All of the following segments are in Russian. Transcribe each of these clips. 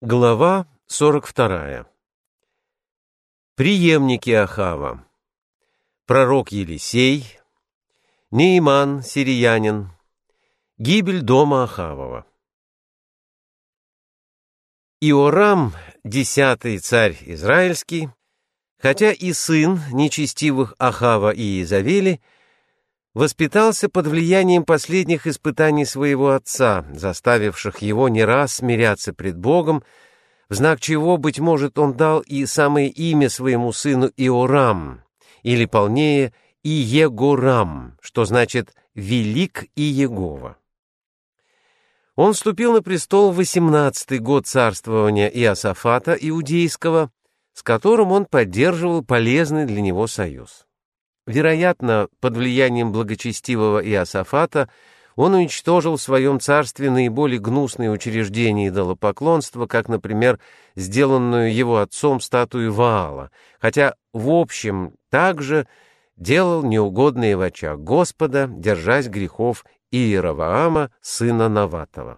Глава 42. Преемники Ахава. Пророк Елисей, Неиман сириянин, гибель дома Ахавова. Иорам, 10-й царь израильский, хотя и сын нечестивых Ахава и Иезавели, воспитался под влиянием последних испытаний своего отца, заставивших его не раз смиряться пред Богом, в знак чего, быть может, он дал и самое имя своему сыну Иорам, или полнее Иегорам, что значит «велик Иегова». Он вступил на престол в 18-й год царствования Иосафата Иудейского, с которым он поддерживал полезный для него союз. Вероятно, под влиянием благочестивого Иосафата он уничтожил в своем царстве наиболее гнусные учреждения идолопоклонства, как, например, сделанную его отцом статую Ваала, хотя, в общем, также делал неугодные в очах Господа, держась грехов Иеровоама, сына Наватова.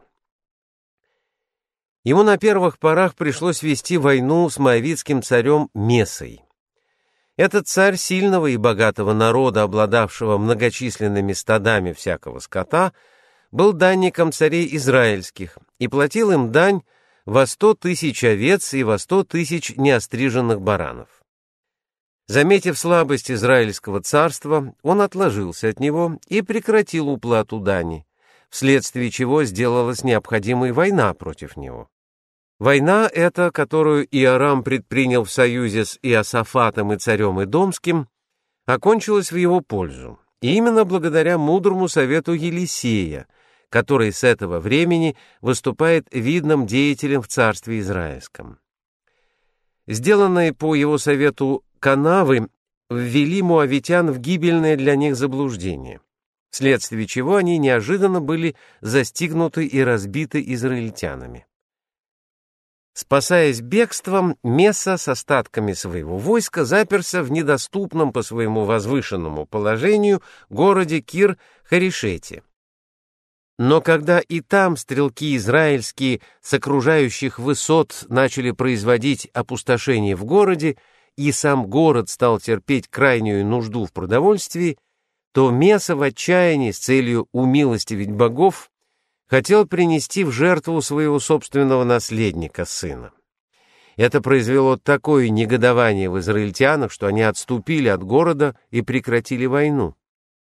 Ему на первых порах пришлось вести войну с моавитским царем Месой. Этот царь сильного и богатого народа, обладавшего многочисленными стадами всякого скота, был данником царей израильских и платил им дань во 100 тысяч овец и во 100 тысяч неостриженных баранов. Заметив слабость израильского царства, он отложился от него и прекратил уплату дани, вследствие чего сделалась необходимой война против него. Война эта, которую Иорам предпринял в союзе с Иосафатом и царем Идомским, окончилась в его пользу, и именно благодаря мудрому совету Елисея, который с этого времени выступает видным деятелем в царстве израильском. Сделанные по его совету канавы ввели моавитян в гибельное для них заблуждение, вследствие чего они неожиданно были застигнуты и разбиты израильтянами. Спасаясь бегством, Меса с остатками своего войска заперся в недоступном по своему возвышенному положению городе Кир-Харешете. Но когда и там стрелки израильские с окружающих высот начали производить опустошение в городе, и сам город стал терпеть крайнюю нужду в продовольствии, то Меса в отчаянии с целью умилостивить богов хотел принести в жертву своего собственного наследника, сына. Это произвело такое негодование в израильтянах, что они отступили от города и прекратили войну.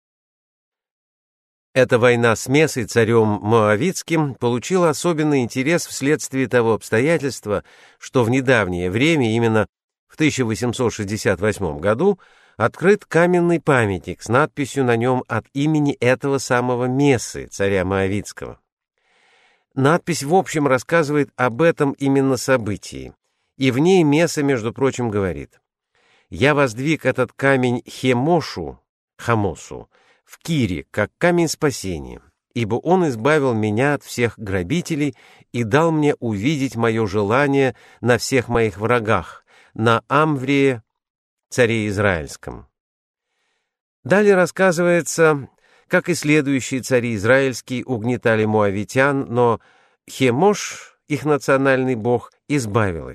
Эта война с Месой, царем Моавитским, получила особенный интерес вследствие того обстоятельства, что в недавнее время, именно в 1868 году, открыт каменный памятник с надписью на нем от имени этого самого Месы, царя Моавитского. Надпись, в общем, рассказывает об этом именно событии, и в ней Меса, между прочим, говорит: «Я воздвиг этот камень Хемошу, Хамосу, в Кире, как камень спасения, ибо он избавил меня от всех грабителей и дал мне увидеть мое желание на всех моих врагах, на Амврее, царе Израильском». Далее рассказывается, как и следующие цари израильские угнетали моавитян, но Хемош, их национальный бог, избавил их.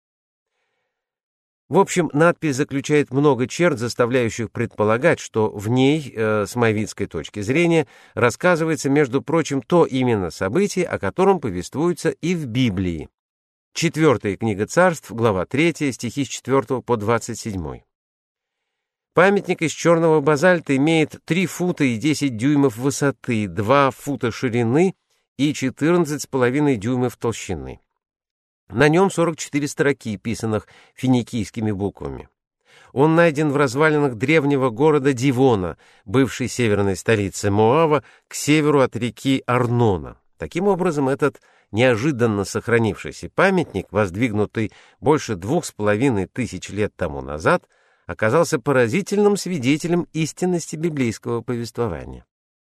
В общем, надпись заключает много черт, заставляющих предполагать, что в ней, с моавитской точки зрения, рассказывается, между прочим, то именно событие, о котором повествуется и в Библии. 4 книга Царств, глава 3, стихи с 4 по 27. Памятник из черного базальта имеет 3 фута и 10 дюймов высоты, 2 фута ширины и 14,5 дюймов толщины. На нем 44 строки, писанных финикийскими буквами. Он найден в развалинах древнего города Дивона, бывшей северной столицы Моава, к северу от реки Арнона. Таким образом, этот неожиданно сохранившийся памятник, воздвигнутый больше 2500 лет тому назад, оказался поразительным свидетелем истинности библейского повествования.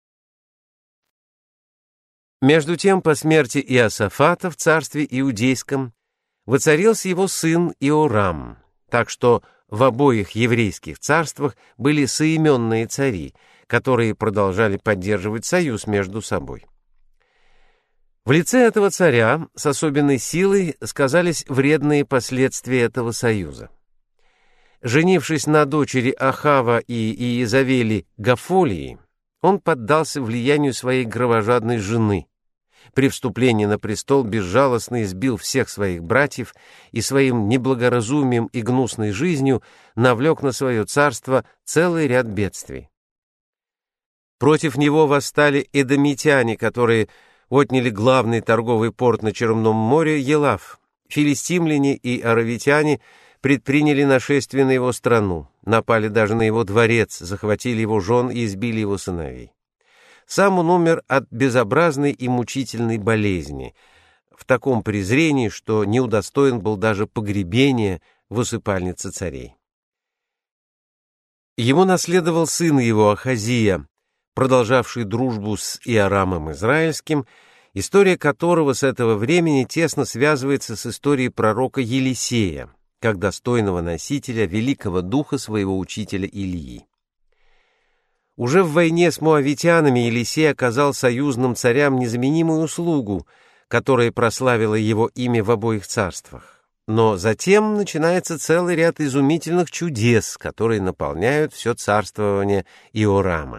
Между тем, по смерти Иосафата в царстве Иудейском воцарился его сын Иорам, так что в обоих еврейских царствах были соименные цари, которые продолжали поддерживать союз между собой. В лице этого царя с особенной силой сказались вредные последствия этого союза. Женившись на дочери Ахава и Иезавели Гафолии, он поддался влиянию своей кровожадной жены. При вступлении на престол безжалостно избил всех своих братьев и своим неблагоразумием и гнусной жизнью навлек на свое царство целый ряд бедствий. Против него восстали эдомитяне, которые отняли главный торговый порт на Черном море Елав. Филистимляне и аравитяне предприняли нашествие на его страну, напали даже на его дворец, захватили его жен и избили его сыновей. Сам он умер от безобразной и мучительной болезни, в таком презрении, что не удостоен был даже погребения в усыпальнице царей. Ему наследовал сын его Ахазия, продолжавший дружбу с Иорамом Израильским, история которого с этого времени тесно связывается с историей пророка Елисея, как достойного носителя великого духа своего учителя Илии. Уже в войне с моавитянами Елисей оказал союзным царям незаменимую услугу, которая прославила его имя в обоих царствах. Но затем начинается целый ряд изумительных чудес, которые наполняют все царствование Иорама.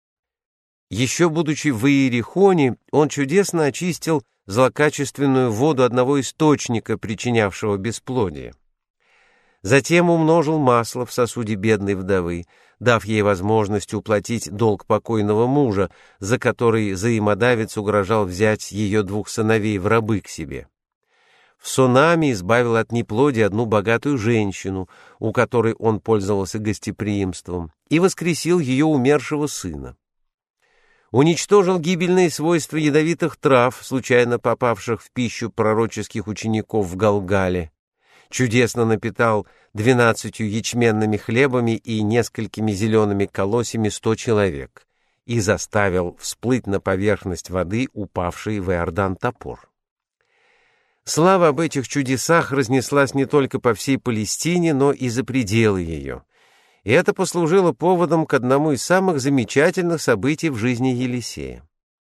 Еще будучи в Иерихоне, он чудесно очистил злокачественную воду одного источника, причинявшего бесплодие. Затем умножил масло в сосуде бедной вдовы, дав ей возможность уплатить долг покойного мужа, за который взаимодавец угрожал взять ее 2 сыновей в рабы к себе. В Сонаме избавил от неплодия одну богатую женщину, у которой он пользовался гостеприимством, и воскресил ее умершего сына. Уничтожил гибельные свойства ядовитых трав, случайно попавших в пищу пророческих учеников в Галгале. Чудесно напитал 12 ячменными хлебами и несколькими зелеными колосьями 100 человек и заставил всплыть на поверхность воды упавший в Иордан топор. Слава об этих чудесах разнеслась не только по всей Палестине, но и за пределы ее. И это послужило поводом к одному из самых замечательных событий в жизни Елисея.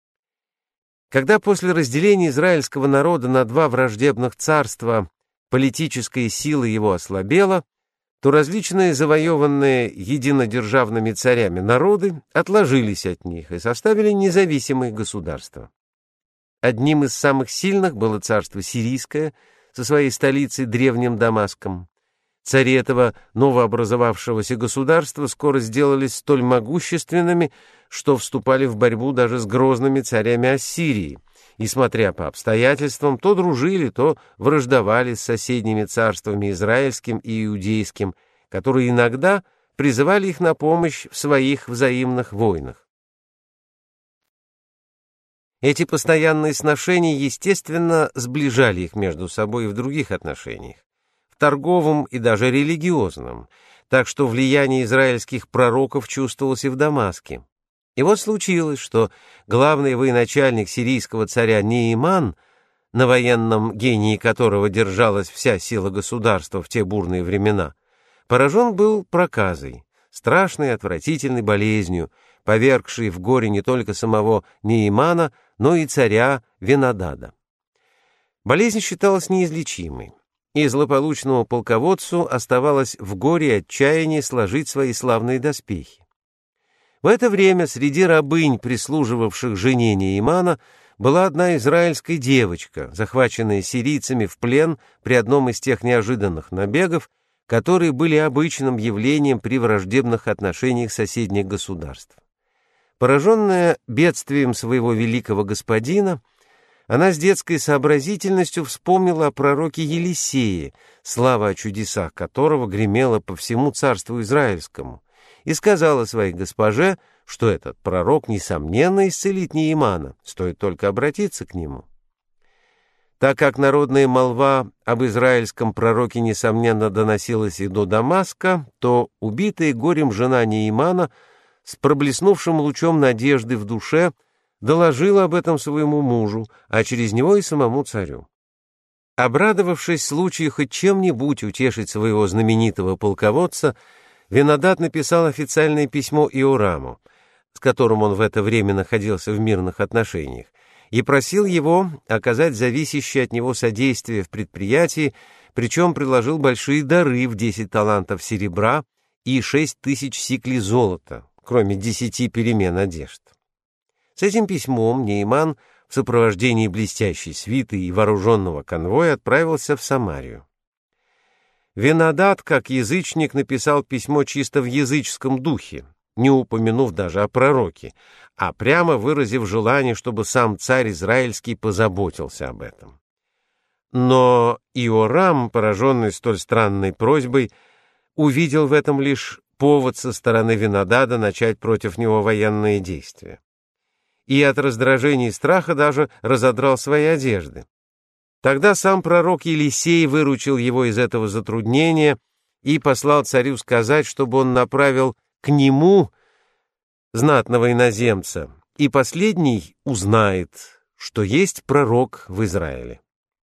Когда после разделения израильского народа на 2 враждебных царства политическая сила его ослабела, то различные завоеванные единодержавными царями народы отложились от них и составили независимые государства. Одним из самых сильных было царство сирийское со своей столицей древним Дамаском. Цари этого новообразовавшегося государства скоро сделались столь могущественными, что вступали в борьбу даже с грозными царями Ассирии, и, смотря по обстоятельствам, то дружили, то враждовали с соседними царствами израильским и иудейским, которые иногда призывали их на помощь в своих взаимных войнах. Эти постоянные сношения, естественно, сближали их между собой и в других отношениях, в торговом и даже религиозном, так что влияние израильских пророков чувствовалось и в Дамаске. И вот случилось, что главный военачальник сирийского царя Неиман, на военном гении которого держалась вся сила государства в те бурные времена, поражен был проказой, страшной и отвратительной болезнью, повергшей в горе не только самого Неимана, но и царя Венадада. Болезнь считалась неизлечимой, и злополучному полководцу оставалось в горе и отчаянии сложить свои славные доспехи. В это время среди рабынь, прислуживавших жене Неимана, была одна израильская девочка, захваченная сирийцами в плен при одном из тех неожиданных набегов, которые были обычным явлением при враждебных отношениях соседних государств. Пораженная бедствием своего великого господина, она с детской сообразительностью вспомнила о пророке Елисее, слава о чудесах которого гремела по всему царству израильскому, и сказала своей госпоже, что этот пророк, несомненно, исцелит Неимана, стоит только обратиться к нему. Так как народная молва об израильском пророке, несомненно, доносилась и до Дамаска, то убитая горем жена Неимана с проблеснувшим лучом надежды в душе доложила об этом своему мужу, а через него и самому царю. Обрадовавшись случаю хоть чем-нибудь утешить своего знаменитого полководца, Венадад написал официальное письмо Иораму, с которым он в это время находился в мирных отношениях, и просил его оказать зависящее от него содействие в предприятии, причем предложил большие дары в 10 талантов серебра и 6000 сиклей золота, кроме 10 перемен одежд. С этим письмом Нейман в сопровождении блестящей свиты и вооруженного конвоя отправился в Самарию. Венадад, как язычник, написал письмо чисто в языческом духе, не упомянув даже о пророке, а прямо выразив желание, чтобы сам царь израильский позаботился об этом. Но Иорам, пораженный столь странной просьбой, увидел в этом лишь повод со стороны Венадада начать против него военные действия. И от раздражения и страха даже разодрал свои одежды. Тогда сам пророк Елисей выручил его из этого затруднения и послал царю сказать, чтобы он направил к нему знатного иноземца, и последний узнает, что есть пророк в Израиле.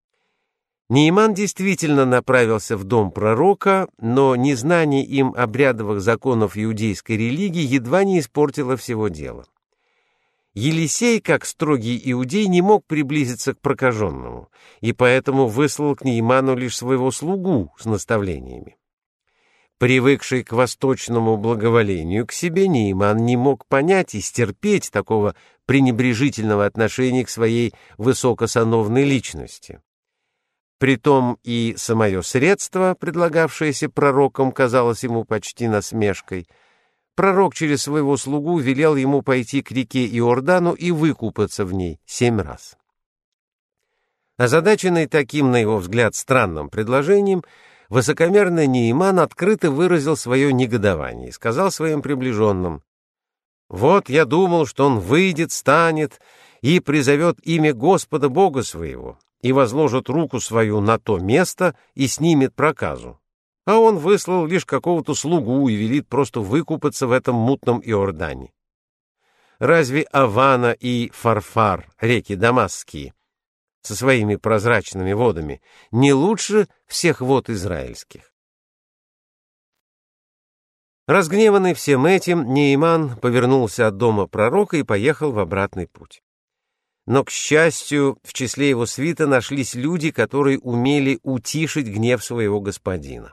Нейман действительно направился в дом пророка, но незнание им обрядовых законов иудейской религии едва не испортило всего дела. Елисей, как строгий иудей, не мог приблизиться к прокаженному, и поэтому выслал к Нейману лишь своего слугу с наставлениями. Привыкший к восточному благоволению к себе, Нейман не мог понять и стерпеть такого пренебрежительного отношения к своей высокосановной личности. Притом и самое средство, предлагавшееся пророком, казалось ему почти насмешкой. Пророк через своего слугу велел ему пойти к реке Иордану и выкупаться в ней 7 раз. Озадаченный таким, на его взгляд, странным предложением, высокомерный Нейман открыто выразил свое негодование и сказал своим приближенным: «Вот я думал, что он выйдет, станет и призовет имя Господа Бога своего, и возложит руку свою на то место и снимет проказу. А он выслал лишь какого-то слугу и велит просто выкупаться в этом мутном Иордане. Разве Авана и Фарфар, реки дамасские, со своими прозрачными водами, не лучше всех вод израильских?» Разгневанный всем этим, Нейман повернулся от дома пророка и поехал в обратный путь. Но, к счастью, в числе его свита нашлись люди, которые умели утишить гнев своего господина.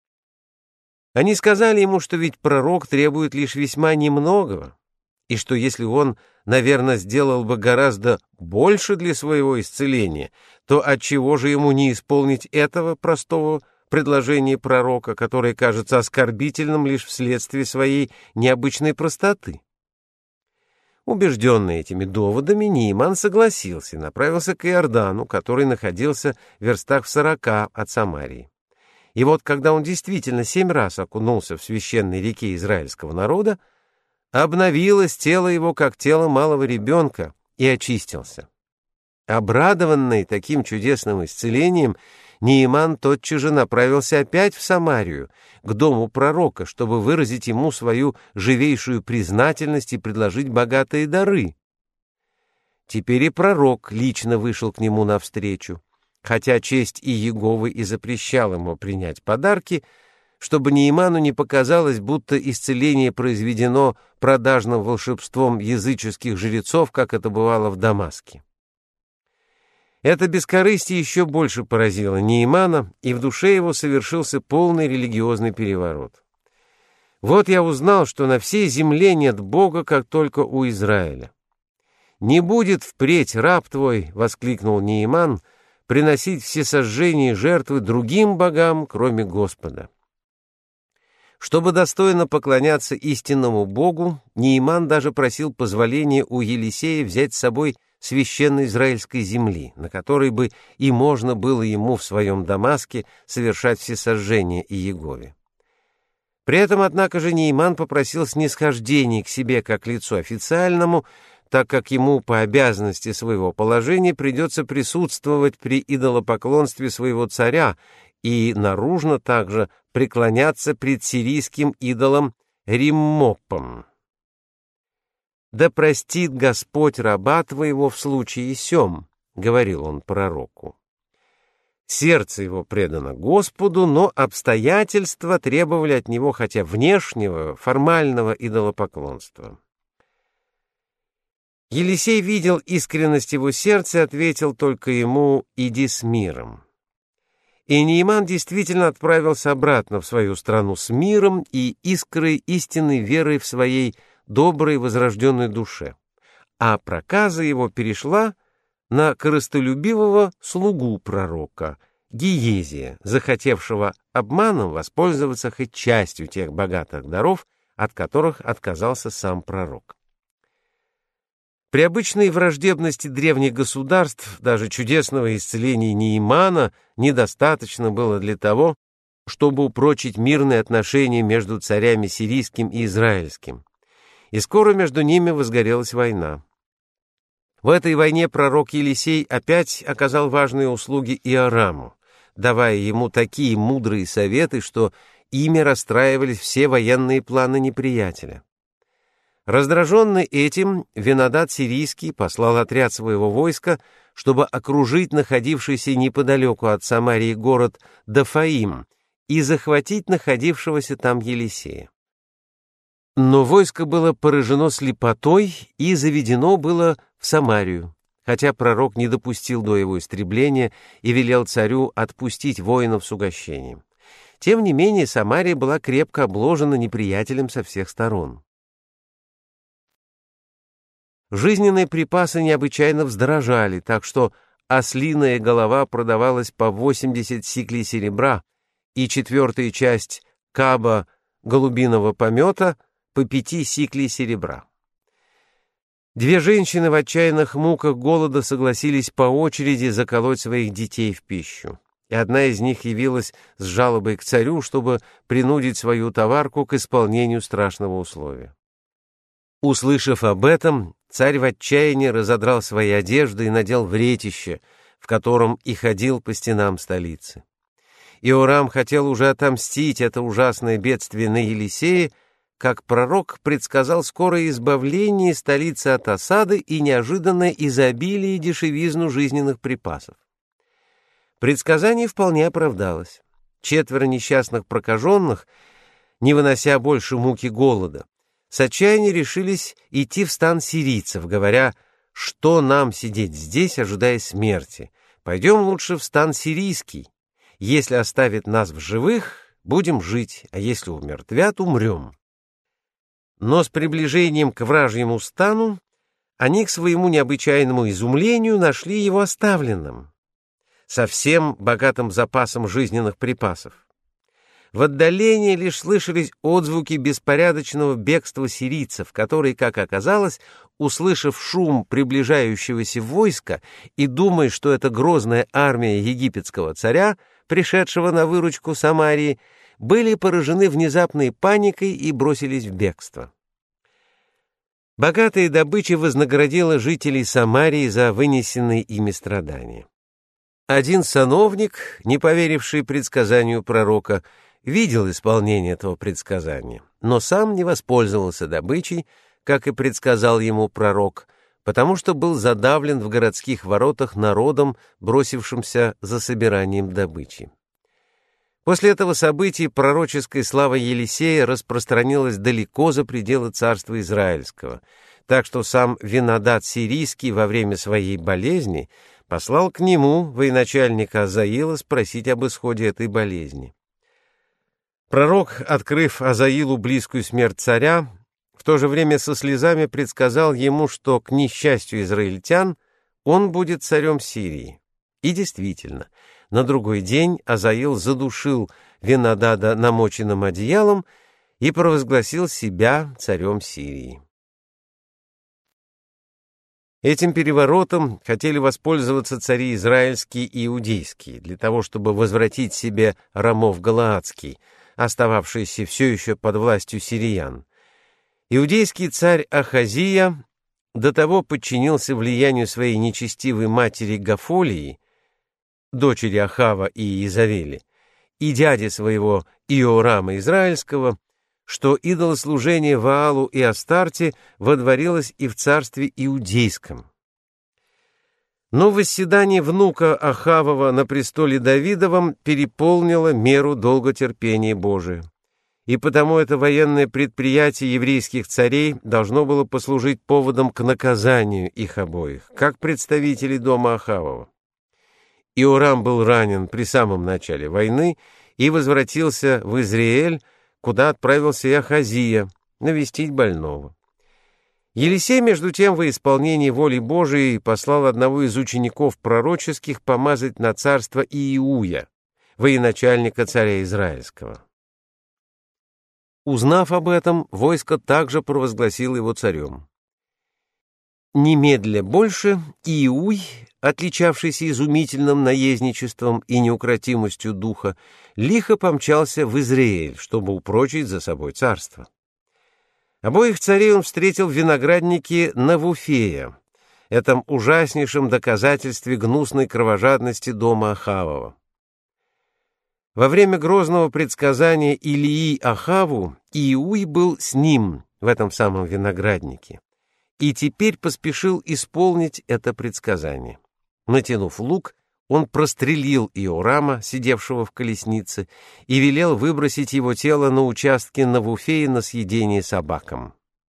Они сказали ему, что ведь пророк требует лишь весьма немногого, и что если он, наверное, сделал бы гораздо больше для своего исцеления, то отчего же ему не исполнить этого простого предложения пророка, которое кажется оскорбительным лишь вследствие своей необычной простоты? Убежденный этими доводами, Нейман согласился и направился к Иордану, который находился в верстах в 40 от Самарии. И вот, когда он действительно 7 раз окунулся в священной реке израильского народа, обновилось тело его, как тело малого ребенка, и очистился. Обрадованный таким чудесным исцелением, Нейман тотчас же направился опять в Самарию, к дому пророка, чтобы выразить ему свою живейшую признательность и предложить богатые дары. Теперь и пророк лично вышел к нему навстречу, хотя честь Иеговы и запрещала ему принять подарки, чтобы Нейману не показалось, будто исцеление произведено продажным волшебством языческих жрецов, как это бывало в Дамаске. Это бескорыстие еще больше поразило Неймана, и в душе его совершился полный религиозный переворот. «Вот я узнал, что на всей земле нет Бога, как только у Израиля. Не будет впредь раб твой, — воскликнул Нейман, — приносить всесожжения и жертвы другим богам, кроме Господа». Чтобы достойно поклоняться истинному Богу, Нейман даже просил позволения у Елисея взять с собой священной израильской земли, на которой бы и можно было ему в своем Дамаске совершать всесожжения Иегове. При этом, однако же, Нейман попросил снисхождения к себе как лицу официальному, так как ему по обязанности своего положения придется присутствовать при идолопоклонстве своего царя и наружно также преклоняться пред сирийским идолом Риммопом. «Да простит Господь раба твоего в случае сем», — говорил он пророку. Сердце его предано Господу, но обстоятельства требовали от него хотя внешнего, формального идолопоклонства. Елисей видел искренность его сердца и ответил только ему: «Иди с миром». И Нааман действительно отправился обратно в свою страну с миром и искрой истинной веры в своей доброй возрожденной душе, а проказа его перешла на корыстолюбивого слугу пророка Гиезия, захотевшего обманом воспользоваться хоть частью тех богатых даров, от которых отказался сам пророк. При обычной враждебности древних государств даже чудесного исцеления Наамана недостаточно было для того, чтобы упрочить мирные отношения между царями сирийским и израильским. И скоро между ними возгорелась война. В этой войне пророк Елисей опять оказал важные услуги Иораму, давая ему такие мудрые советы, что ими расстраивались все военные планы неприятеля. Раздраженный этим, Венадад сирийский послал отряд своего войска, чтобы окружить находившийся неподалеку от Самарии город Дафаим и захватить находившегося там Елисея. Но войско было поражено слепотой и заведено было в Самарию, хотя пророк не допустил до его истребления и велел царю отпустить воинов с угощением. Тем не менее, Самария была крепко обложена неприятелем со всех сторон. Жизненные припасы необычайно вздорожали, так что ослиная голова продавалась по 80 сиклей серебра и четвертая часть каба голубиного помета по 5 сиклей серебра. Две женщины в отчаянных муках голода согласились по очереди заколоть своих детей в пищу, и одна из них явилась с жалобой к царю, чтобы принудить свою товарку к исполнению страшного условия. Услышав об этом, царь в отчаянии разодрал свои одежды и надел вретище, в котором и ходил по стенам столицы. Иорам хотел уже отомстить это ужасное бедствие на Елисея, как пророк предсказал скорое избавление столицы от осады и неожиданное изобилие и дешевизну жизненных припасов. Предсказание вполне оправдалось. 4 несчастных прокаженных, не вынося больше муки голода, с отчаяния решились идти в стан сирийцев, говоря: «Что нам сидеть здесь, ожидая смерти? Пойдем лучше в стан сирийский. Если оставят нас в живых, будем жить, а если умертвят, умрем». Но с приближением к вражьему стану они к своему необычайному изумлению нашли его оставленным, со всем богатым запасом жизненных припасов. В отдалении лишь слышались отзвуки беспорядочного бегства сирийцев, которые, как оказалось, услышав шум приближающегося войска и думая, что это грозная армия египетского царя, пришедшего на выручку Самарии, были поражены внезапной паникой и бросились в бегство. Богатая добыча вознаградила жителей Самарии за вынесенные ими страдания. Один сановник, не поверивший предсказанию пророка, видел исполнение этого предсказания, но сам не воспользовался добычей, как и предсказал ему пророк, потому что был задавлен в городских воротах народом, бросившимся за собиранием добычи. После этого события пророческая слава Елисея распространилась далеко за пределы царства Израильского, так что сам Венадад сирийский во время своей болезни послал к нему военачальника Азаила спросить об исходе этой болезни. Пророк, открыв Азаилу близкую смерть царя, в то же время со слезами предсказал ему, что, к несчастью израильтян, он будет царем Сирии. И действительно, на другой день Азаил задушил Венадада намоченным одеялом и провозгласил себя царем Сирии. Этим переворотом хотели воспользоваться цари израильские и иудейские для того, чтобы возвратить себе Рамов Галаадский, остававшийся все еще под властью сириян. Иудейский царь Ахазия до того подчинился влиянию своей нечестивой матери Гафолии, дочери Ахава и Иезавели, и дяди своего Иорама Израильского, что идолослужение Ваалу и Астарте водворилось и в царстве Иудейском. Но восседание внука Ахавова на престоле Давидовом переполнило меру долготерпения Божия. и потому это военное предприятие еврейских царей должно было послужить поводом к наказанию их обоих, как представителей дома Ахавова. Иорам был ранен при самом начале войны и возвратился в Израиль, куда отправился и Ахазия навестить больного. Елисей, между тем, во исполнении воли Божией послал одного из учеников пророческих помазать на царство Иуя, военачальника царя Израильского. Узнав об этом, войско также провозгласило его царем. Немедля больше Иуй, отличавшийся изумительным наездничеством и неукротимостью духа, лихо помчался в Израиль, чтобы упрочить за собой царство. Обоих царей он встретил в винограднике Навуфея, этом ужаснейшем доказательстве гнусной кровожадности дома Ахавова. Во время грозного предсказания Илии Ахаву Иуй был с ним в этом самом винограднике и теперь поспешил исполнить это предсказание. Натянув лук, он прострелил Иорама, сидевшего в колеснице, и велел выбросить его тело на участке Навуфея на съедение собакам.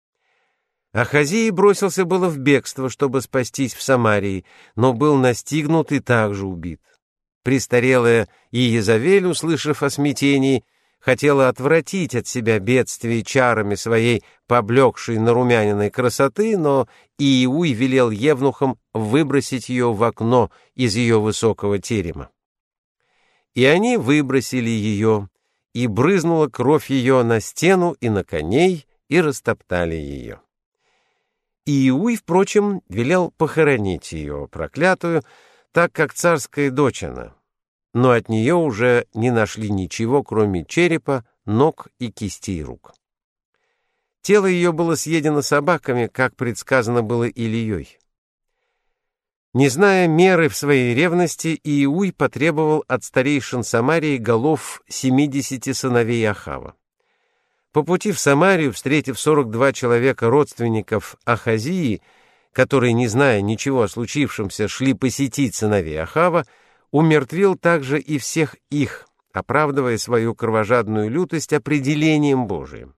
Ахазия бросился было в бегство, чтобы спастись в Самарии, но был настигнут и также убит. Престарелая Иезавель, услышав о смятении, хотела отвратить от себя бедствие чарами своей поблекшей нарумяненной красоты, но Иуй велел евнухам выбросить ее в окно из ее высокого терема. И они выбросили ее, и брызнула кровь ее на стену и на коней, и растоптали ее. Иуй, впрочем, велел похоронить ее, проклятую, так как царская дочь она, но от нее уже не нашли ничего, кроме черепа, ног и кистей рук. Тело ее было съедено собаками, как предсказано было Илией. Не зная меры в своей ревности, Иуй потребовал от старейшин Самарии голов 70 сыновей Ахава. По пути в Самарию, встретив 42 человека родственников Ахазии, которые, не зная ничего о случившемся, шли посетить сыновей Ахава, умертвил также и всех их, оправдывая свою кровожадную лютость определением Божиим.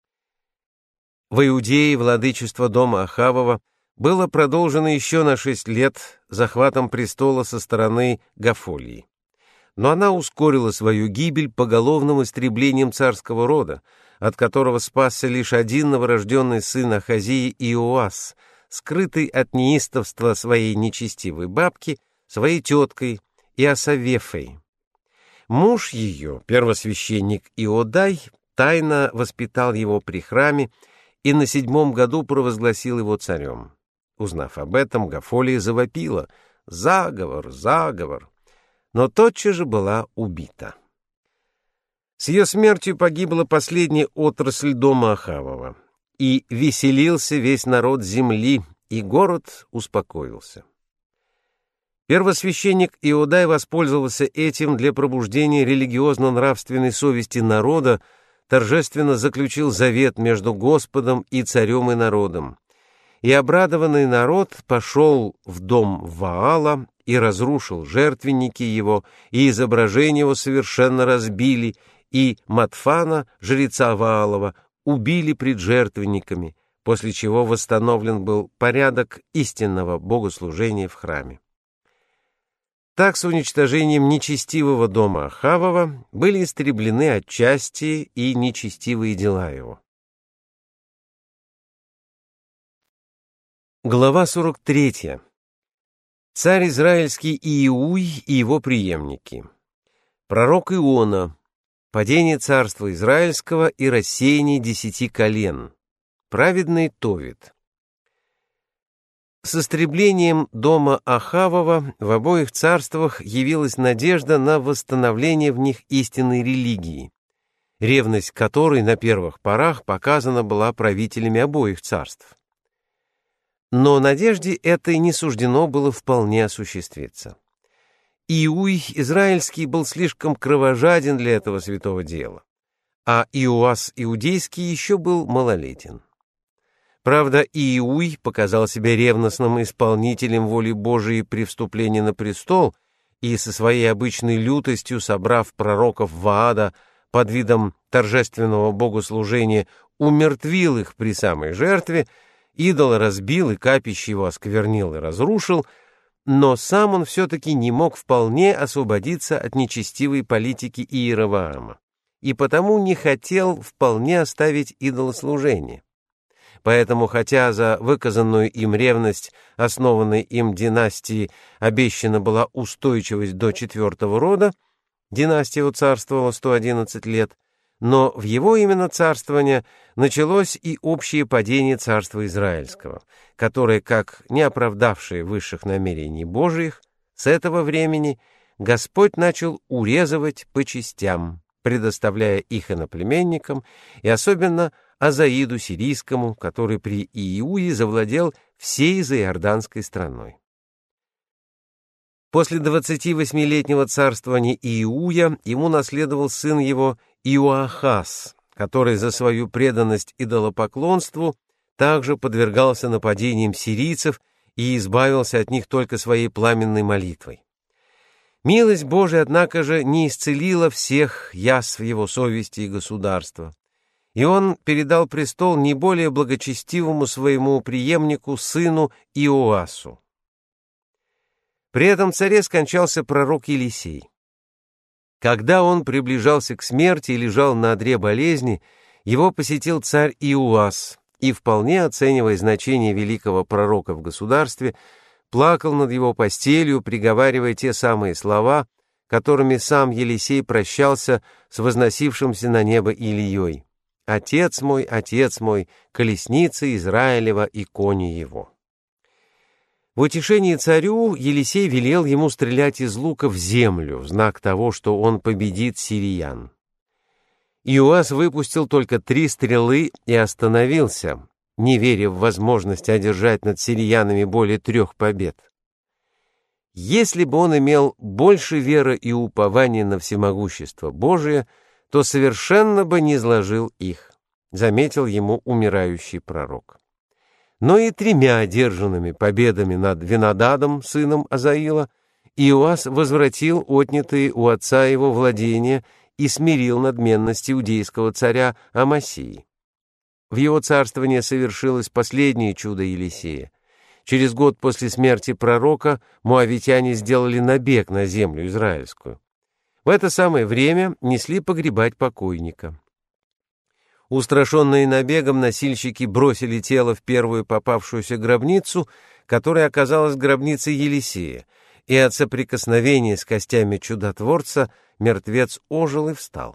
В Иудее владычество дома Ахавова было продолжено еще на 6 лет захватом престола со стороны Гафолии. Но она ускорила свою гибель поголовным истреблением царского рода, от которого спасся лишь один новорожденный сын Ахазии Иоас, скрытый от неистовства своей нечестивой бабки, своей теткой Иосавефой. Муж ее, первосвященник Иодай, тайно воспитал его при храме и на 7-м году провозгласил его царем. Узнав об этом, Гафолия завопила: «Заговор! Заговор!» но тотчас же была убита. С ее смертью погибла последняя отрасль дома Ахавова, и веселился весь народ земли, и город успокоился. Первосвященник Иодай воспользовался этим для пробуждения религиозно-нравственной совести народа, торжественно заключил завет между Господом и царем и народом. И обрадованный народ пошел в дом Ваала и разрушил жертвенники его, и изображение его совершенно разбили, и Матфана, жреца Ваалова, убили пред жертвенниками, после чего восстановлен был порядок истинного богослужения в храме. Так, с уничтожением нечестивого дома Ахавова были истреблены отчасти и нечестивые дела его. Глава 43. Царь израильский Иуй и его преемники. Пророк Иона. Падение царства израильского и рассеяние 10 колен. Праведный Товит. С истреблением дома Ахавова в обоих царствах явилась надежда на восстановление в них истинной религии, ревность которой на первых порах показана была правителями обоих царств. Но надежде этой не суждено было вполне осуществиться. Иуй израильский был слишком кровожаден для этого святого дела, а Иоас иудейский еще был малолетен. Правда, Иуй показал себя ревностным исполнителем воли Божией при вступлении на престол и со своей обычной лютостью, собрав пророков Ваада, под видом торжественного богослужения умертвил их при самой жертве, идол разбил и капище его осквернил и разрушил, но сам он все-таки не мог вполне освободиться от нечестивой политики Иеровоама, и потому не хотел вполне оставить идолослужение. Поэтому, хотя за выказанную им ревность основанной им династии обещана была устойчивость до 4-го рода, династия царствовала 111 лет, но в его именно царствование началось и общее падение царства Израильского, которое, как не оправдавшее высших намерений Божиих, с этого времени Господь начал урезывать по частям, предоставляя их иноплеменникам, и особенно Азаиду сирийскому, который при Иуе завладел всей заиорданской страной. После 28-летнего царствования Иуя ему наследовал сын его Иоахаз, который за свою преданность идолопоклонству также подвергался нападениям сирийцев и избавился от них только своей пламенной молитвой. Милость Божия, однако же, не исцелила всех язв его совести и государства, и он передал престол не более благочестивому своему преемнику, сыну Иоасу. При этом царе скончался пророк Елисей. Когда он приближался к смерти и лежал на одре болезни, его посетил царь Иоас и, вполне оценивая значение великого пророка в государстве, плакал над его постелью, приговаривая те самые слова, которыми сам Елисей прощался с возносившимся на небо Илией: отец мой, колесница Израилева и кони его». В утешении царю Елисей велел ему стрелять из лука в землю, в знак того, что он победит сириян. Иоас выпустил только 3 стрелы и остановился, не веря в возможность одержать над сириянами более 3 побед. Если бы он имел больше веры и упования на всемогущество Божие, то совершенно бы не изложил их, заметил ему умирающий пророк. Но и 3 одержанными победами над Винодадом, сыном Азаила, Иоас возвратил отнятые у отца его владения и смирил надменность иудейского царя Амасии. В его царствовании совершилось последнее чудо Елисея. Через год после смерти пророка моавитяне сделали набег на землю израильскую. В это самое время несли погребать покойника. Устрашенные набегом, носильщики бросили тело в первую попавшуюся гробницу, которая оказалась гробницей Елисея, и от соприкосновения с костями чудотворца мертвец ожил и встал.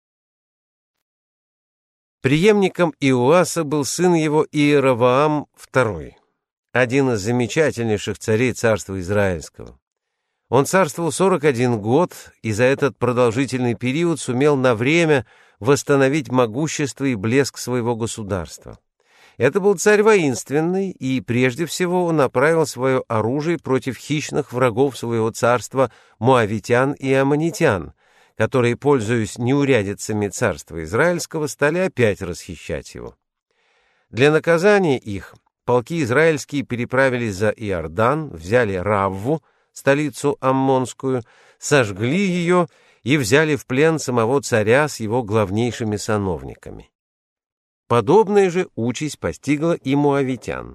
Преемником Иоаса был сын его Иеровоам II, один из замечательнейших царей царства Израильского. Он царствовал 41 год, и за этот продолжительный период сумел на время восстановить могущество и блеск своего государства. Это был царь воинственный, и прежде всего он направил свое оружие против хищных врагов своего царства моавитян и аммонитян, которые, пользуясь неурядицами царства израильского, стали опять расхищать его. Для наказания их полки израильские переправились за Иордан, взяли Равву, столицу аммонскую, сожгли ее и взяли в плен самого царя с его главнейшими сановниками. Подобная же участь постигла и моавитян.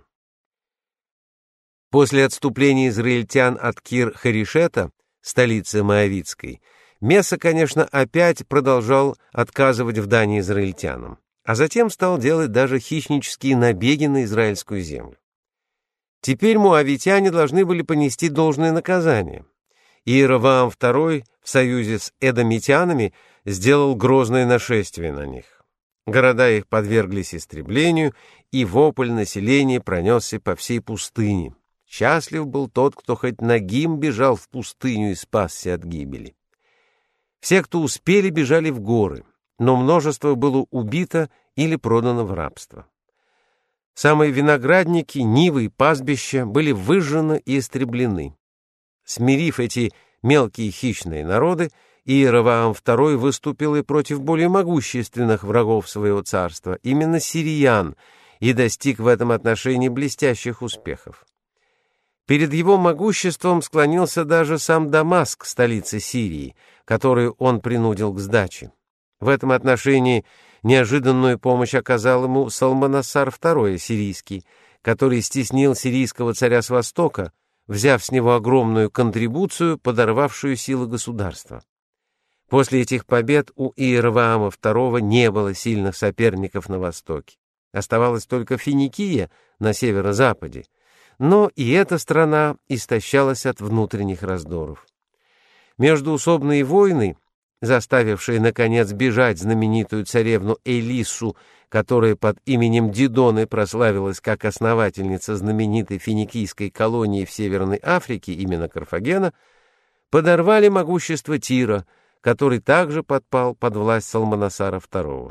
После отступления израильтян от Кир-Харешета, столицы моавитской, Меса, конечно, опять продолжал отказывать в дани израильтянам, а затем стал делать даже хищнические набеги на израильскую землю. Теперь моавитяне должны были понести должное наказание. Иеровоам II в союзе с эдомитянами сделал грозное нашествие на них. Города их подверглись истреблению, и вопль населения пронесся по всей пустыне. Счастлив был тот, кто хоть нагим бежал в пустыню и спасся от гибели. Все, кто успели, бежали в горы, но множество было убито или продано в рабство. Самые виноградники, нивы и пастбища были выжжены и истреблены. Смирив эти мелкие хищные народы, Иеровоам II выступил и против более могущественных врагов своего царства, именно сириян, и достиг в этом отношении блестящих успехов. Перед его могуществом склонился даже сам Дамаск, столица Сирии, которую он принудил к сдаче. В этом отношении неожиданную помощь оказал ему Салманасар II Ассирийский, который стеснил сирийского царя с востока, взяв с него огромную контрибуцию, подорвавшую силы государства. После этих побед у Иеровоама II не было сильных соперников на востоке. Оставалась только Финикия на северо-западе, но и эта страна истощалась от внутренних раздоров. Междоусобные войны, заставившие, наконец, бежать знаменитую царевну Элиссу, которая под именем Дидоны прославилась как основательница знаменитой финикийской колонии в Северной Африке, именно Карфагена, подорвали могущество Тира, который также подпал под власть Салманасара II.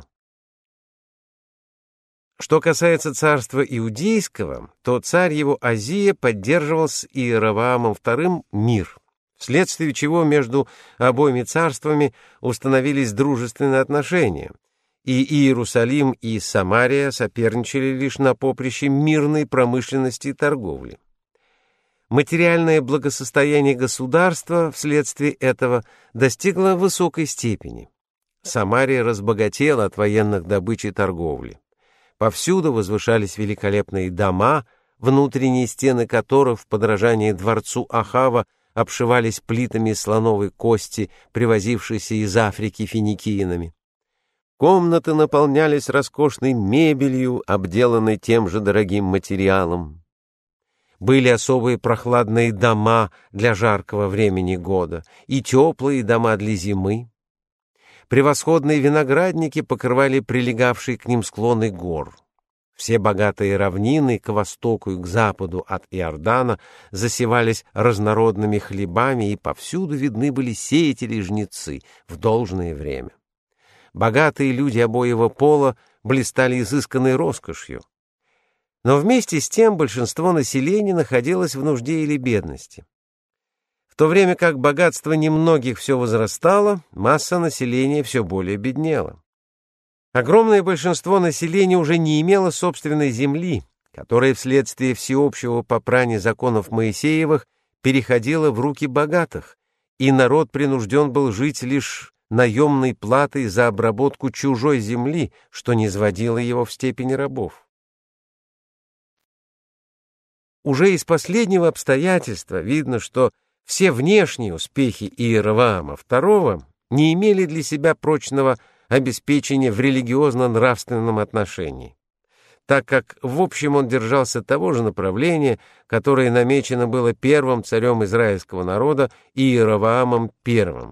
Что касается царства Иудейского, то царь его Азия поддерживал с Иеровоамом II мир, вследствие чего между обоими царствами установились дружественные отношения, и Иерусалим и Самария соперничали лишь на поприще мирной промышленности и торговли. Материальное благосостояние государства вследствие этого достигло высокой степени. Самария разбогатела от военных добыч и торговли. Повсюду возвышались великолепные дома, внутренние стены которых в подражании дворцу Ахава обшивались плитами слоновой кости, привозившейся из Африки финикиянами. Комнаты наполнялись роскошной мебелью, обделанной тем же дорогим материалом. Были особые прохладные дома для жаркого времени года и теплые дома для зимы. Превосходные виноградники покрывали прилегавшие к ним склоны гор. Все богатые равнины к востоку и к западу от Иордана засевались разнородными хлебами, и повсюду видны были сеятели и жнецы в должное время. Богатые люди обоего пола блистали изысканной роскошью. Но вместе с тем большинство населения находилось в нужде или бедности. В то время как богатство немногих все возрастало, масса населения все более беднела. Огромное большинство населения уже не имело собственной земли, которая вследствие всеобщего попрания законов Моисеевых переходила в руки богатых, и народ принужден был жить лишь наемной платой за обработку чужой земли, что низводило его в степень рабов. Уже из последнего обстоятельства видно, что все внешние успехи Иеровоама II не имели для себя прочного обеспечения в религиозно-нравственном отношении, так как в общем он держался того же направления, которое намечено было первым царем израильского народа Иеровоамом I.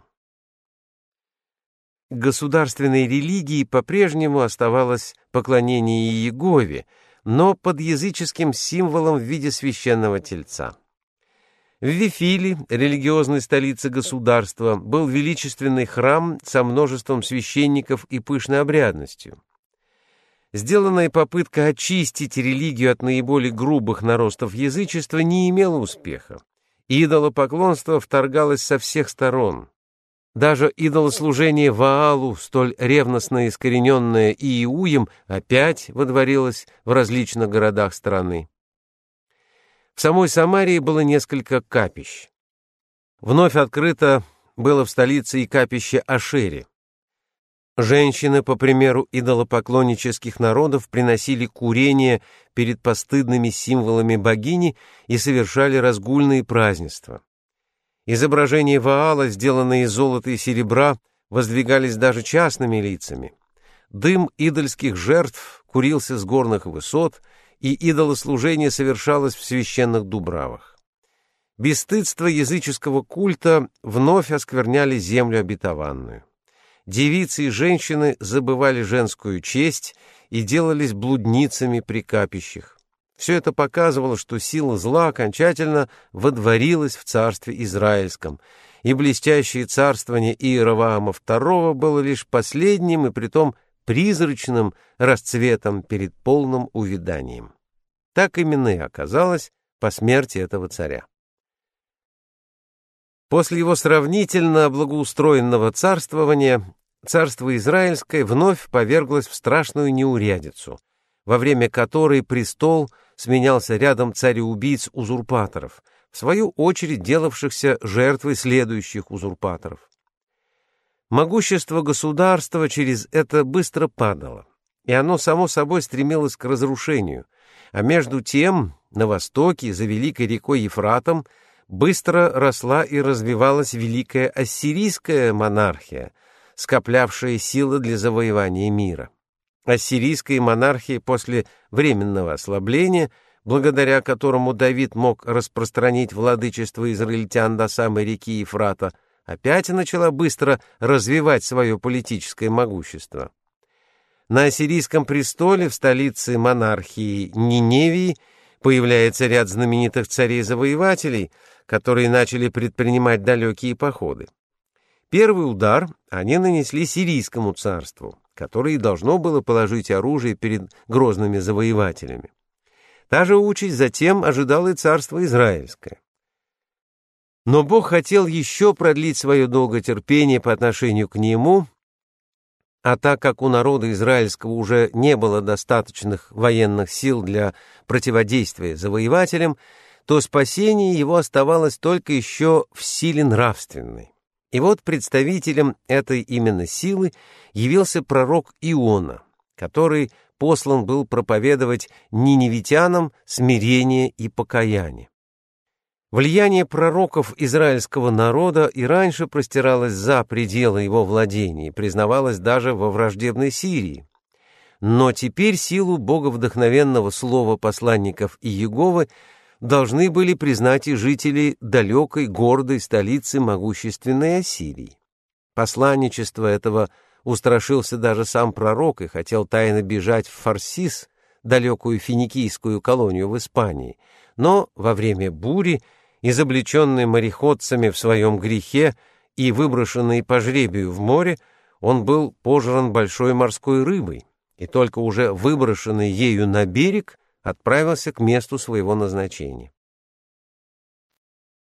Государственной религией по-прежнему оставалось поклонение Иегове, но под языческим символом в виде священного тельца. В Вифиле, религиозной столице государства, был величественный храм со множеством священников и пышной обрядностью. Сделанная попытка очистить религию от наиболее грубых наростов язычества не имела успеха. Идолопоклонство вторгалось со всех сторон. Даже идолослужение Ваалу, столь ревностно искорененное Иеуем, опять водворилось в различных городах страны. В самой Самарии было несколько капищ. Вновь открыто было в столице и капище Ашере. Женщины, по примеру идолопоклоннических народов, приносили курение перед постыдными символами богини и совершали разгульные празднества. Изображения Ваала, сделанные из золота и серебра, воздвигались даже частными лицами. Дым идольских жертв курился с горных высот, и идолослужение совершалось в священных дубравах. Бесстыдство языческого культа вновь оскверняли землю обетованную. Девицы и женщины забывали женскую честь и делались блудницами при капищах. Все это показывало, что сила зла окончательно водворилась в царстве Израильском, и блестящее царствование Иеровоама II было лишь последним и притом призрачным расцветом перед полным увяданием. Так именно и оказалось по смерти этого царя. После его сравнительно благоустроенного царствования царство Израильское вновь поверглось в страшную неурядицу, во время которой престол сменялся рядом цареубийц-узурпаторов, в свою очередь делавшихся жертвой следующих узурпаторов. Могущество государства через это быстро падало, и оно само собой стремилось к разрушению, а между тем на востоке, за великой рекой Ефратом, быстро росла и развивалась великая ассирийская монархия, скоплявшая силы для завоевания мира. Ассирийская монархия после временного ослабления, благодаря которому Давид мог распространить владычество израильтян до самой реки Ефрата, опять начала быстро развивать свое политическое могущество. На ассирийском престоле в столице монархии Ниневии появляется ряд знаменитых царей-завоевателей, которые начали предпринимать далекие походы. Первый удар они нанесли Сирийскому царству, которое должно было положить оружие перед грозными завоевателями. Та же участь затем ожидала и царство Израильское. Но Бог хотел еще продлить свое долготерпение по отношению к нему, а так как у народа израильского уже не было достаточных военных сил для противодействия завоевателям, то спасение его оставалось только еще в силе нравственной. И вот представителем этой именно силы явился пророк Иона, который послан был проповедовать ниневитянам смирение и покаяние. Влияние пророков израильского народа и раньше простиралось за пределы его владений, признавалось даже во враждебной Сирии. Но теперь силу боговдохновенного слова посланников Иеговы должны были признать и жители далекой гордой столицы могущественной Ассирии. Посланничество этого устрашился даже сам пророк и хотел тайно бежать в Фарсис, далекую финикийскую колонию в Испании, но во время бури, изобличенный мореходцами в своем грехе и выброшенный по жребию в море, он был пожран большой морской рыбой, и только уже выброшенный ею на берег отправился к месту своего назначения.